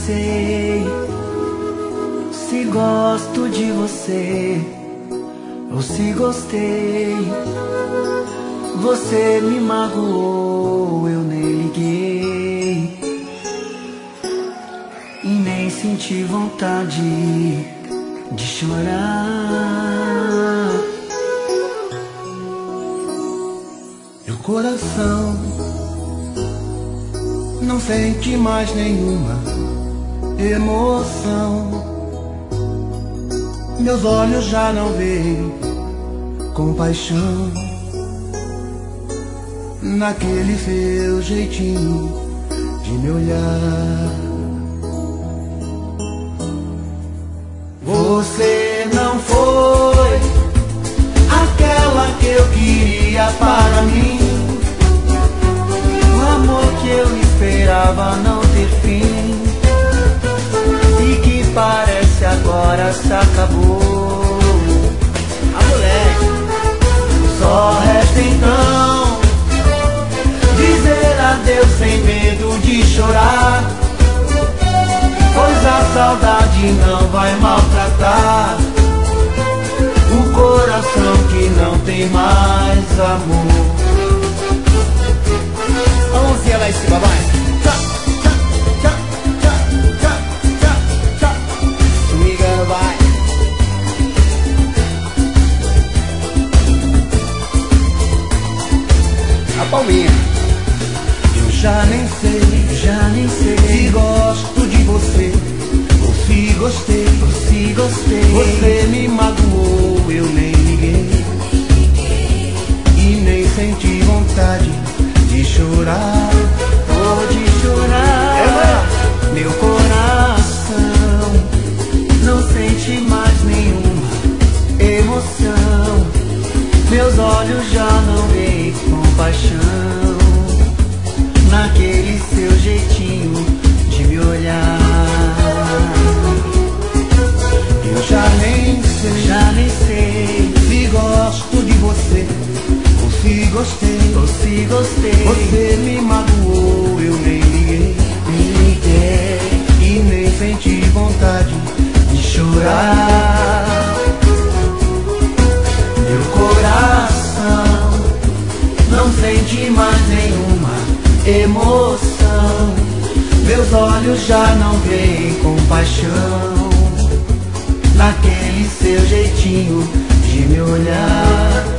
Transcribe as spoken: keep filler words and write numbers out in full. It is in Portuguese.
sei se gosto de você ou se gostei. Você me magoou, eu nem liguei e nem senti vontade de chorar. Meu coração não sente mais nenhuma emoção. Meus olhos já não veem compaixão naquele seu jeitinho de me olhar. Você não foi aquela que eu queria para mim. O amor que eu esperava não ter fim e que parece agora se acabou. A mulher só resta então dizer adeus sem medo de chorar, pois a saudade não vai maltratar o coração que não tem mais amor. A mãozinha lá em cima, vai. Tchá, tchá, tchá, tchá, tchá, tchá, tchá. Swingando, vai. A palminha. Eu já nem sei, já nem sei se gosto de você ou se gostei, ou se gostei. Você me magoou, eu nem liguei e nem senti vontade de chorar, ou de chorar. É. Meu coração não sente mais nenhuma emoção. Meus olhos já não veem compaixão naquele seu jeitinho de me olhar. Eu já nem sei, já nem sei se gosto de você ou se gostei, ou se gostei. Você me magoou, eu nem liguei, nem liguei e nem senti vontade de chorar. Meu coração não sente mais nenhuma emoção. Meus olhos já não veem compaixão naquele seu jeitinho de me olhar.